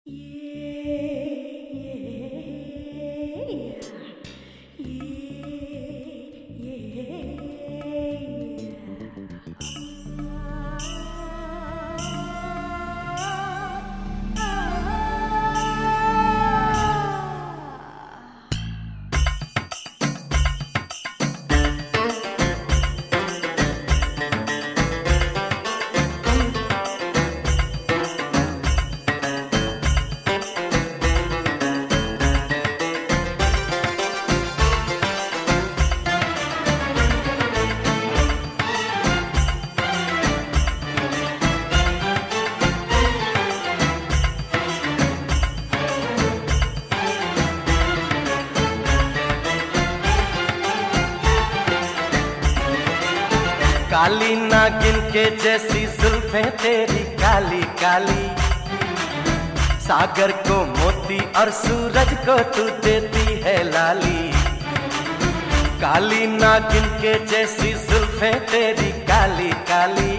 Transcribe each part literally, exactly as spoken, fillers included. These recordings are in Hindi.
काली नागिन के जैसी जुल्फें तेरी काली काली, सागर को मोती और सूरज को तू देती है लाली। काली नागिन के जैसी जुल्फें तेरी काली काली,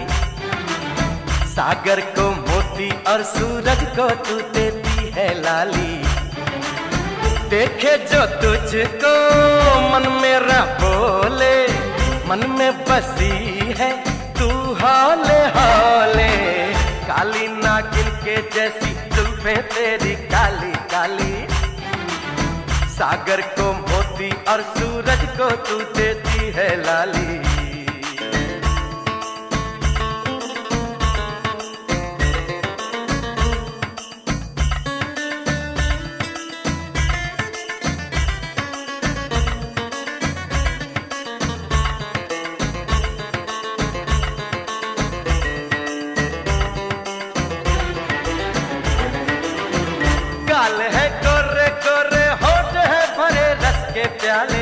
सागर को मोती और सूरज को तू देती है लाली। देखे जो तुझको मन मेरा बोले, मन में बसी है तू हौले हौले। काली नागिन के जैसी जुल्फें तेरी काली काली, सागर को मोती और सूरज को तू देती है लाली। गाल है गोरे गोरे, होठ है भरे रस के प्याले,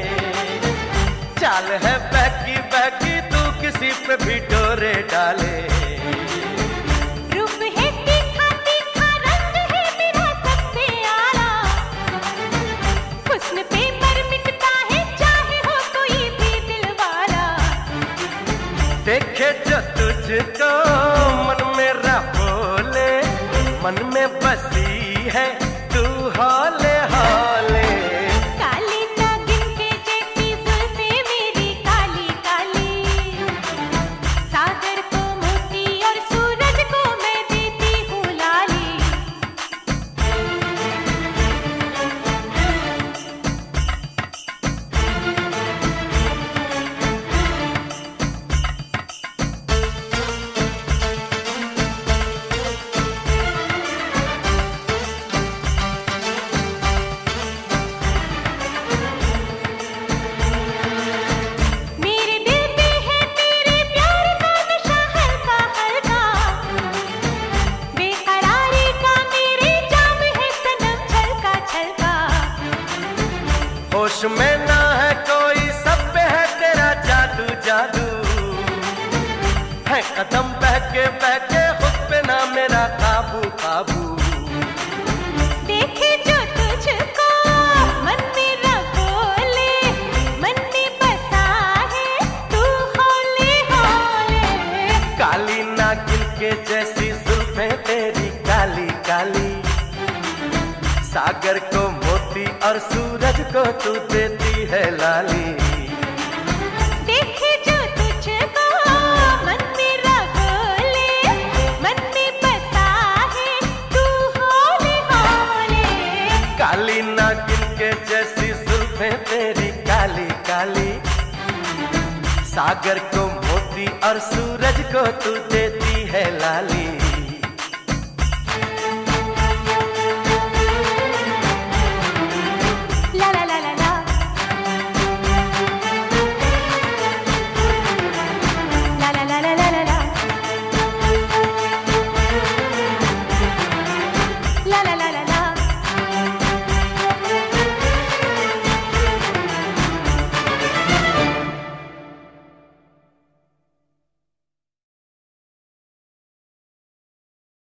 चाल है बहकी बहकी तू किसी पे भी डोरे डाले। रूप है तीखा तीखा, रंग है मेरा सबसे आला, हुस्न पे मर मिटता है चाहे हो कोई भी दिलवाला। देखे जो तुझको मन मेरा बोले, मन में बसी है तू हौले हौले। काली नागिन के जैसी जुल्फें मेरी काली काली, सागर को मोती और सूरज को मैं देती हूँ लाली। होश में ना है कोई, सब पे है तेरा जादू जादू, है कदम बहके बहके खुद पे ना मेरा काबू काबू। देखे जो तुझको मन मेरा बोले, मन में बसा है तू हौले हौले। काली नागिन के जैसी जुल्फें तेरी काली काली, सागर को मोती और सूरज को तू देती है लाली। देखे जो तुझको मन मेरा बोले, मन में बसा है तू हौले हौले। काली नागिन के जैसी जुल्फें तेरी काली काली, सागर को मोती और सूरज को तू देती है लाली।